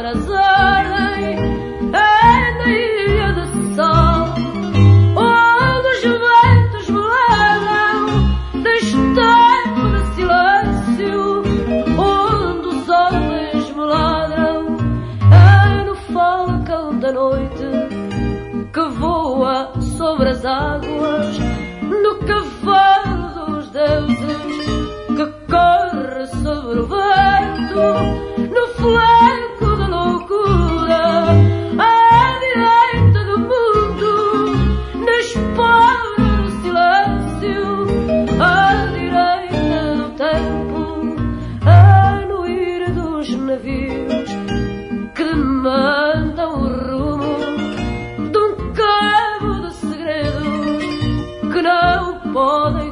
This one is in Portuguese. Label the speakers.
Speaker 1: estrelas ardem, é na ilha de sal, onde os ventos meladam deste tempo de silêncio, onde os homens meladam, é no falcão da noite que voa sobre as águas, no cavalo dos deuses que corre sobre o vento, no flanco da loucura, à direita do mundo, na espora do silêncio, à direita do tempo, a anuir dos navios que demandam o rumo de um cabo de segredos que não podem